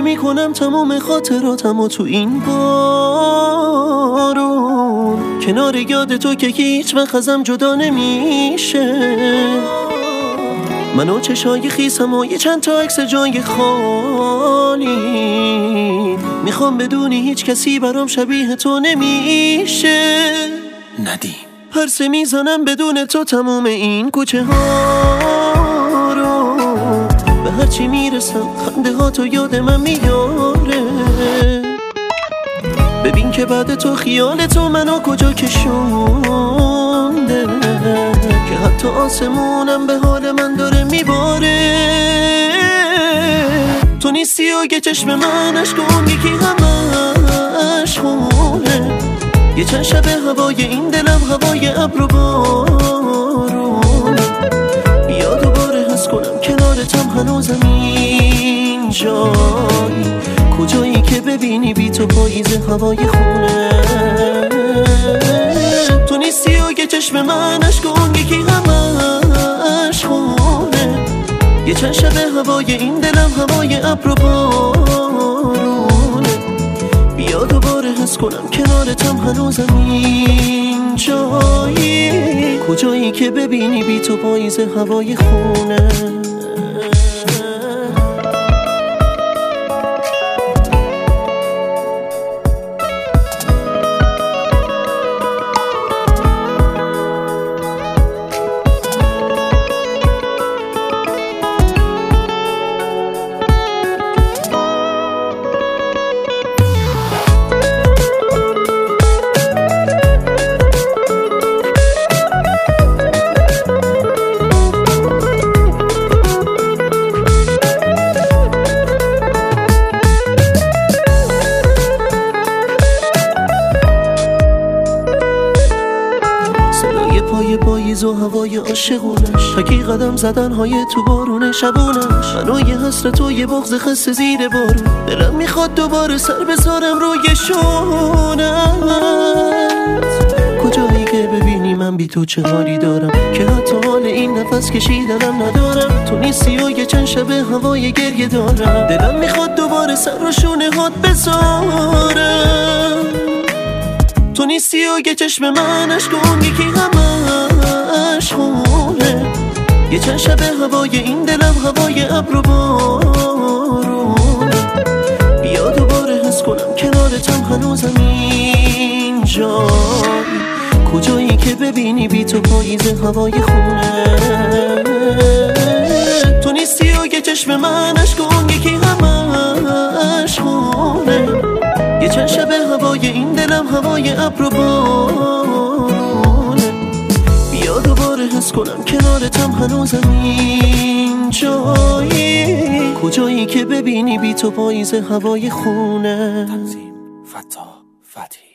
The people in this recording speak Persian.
میکنم تمام خاطراتمو تو این بارون، کنار یاد تو که هیچ وقت ازم جدا نمیشه. منو چشای خیسم و یه چند تا عکس جای خالی، میخوام بدونی هیچ کسی برام شبیه تو نمیشه. ندیم پرسه میزنم بدون تو تموم این کوچه ها رو، به هرچی میرسم خنده ها تو یاد من میاره. ببین که بعد تو خیال تو منو کجا کشونده، که حتی آسمونم به حال من داره میباره. تو نیستی و یه چشم من اشکون یکی همش خونه، یه چند شب هوای این دلم هوای ابر و بارون. بیا دوباره حس کنم کنارتم هنوزم این جایی، کجایی که ببینی بی تو پاییز هوای خونه. تو نیستی و یه چشم من اشکون یکی همش خونه، یه چند شب هوای این دلم هوای ابر و بارون. بیا دوباره حس کنم کنارتم هنوزم این جایی، کجایی که ببینی بی تو پاییز هوای خونه. پای پاییز و هوای عاشقونش، تکی قدم زدن های تو بارون شبونش. منو یه حسرت و یه بغض خسته زیر بارون، دلم میخواد دوباره سر بذارم روی شونت. کجایی که ببینی من بی تو چه حالی دارم، که حتی حال این نفس کشیدنم ندارم. تو نیستی و یه چند شب هوای گریه دارم، دلم میخواد دوباره سر رو شونه هات بذارم. تو نیستی و یه چشم من اشکون یکی همش خونه، یه چند شب هوای این دلم هوای ابر و بارون. بیا دوباره حس کنم کنارتم هنوزم این جایی، کجایی که ببینی بی تو پاییز هوای خونه. تو نیستی و یه چشم من اشکون یکی همش خونه، یه چند شب هوای این دلم هوای ابر و بارونه. بیا دوباره حس کنم کنارتم هنوزم این جایی، کجایی که ببینی بی تو پاییز هوای خونه. تنظیم فتا فتحی.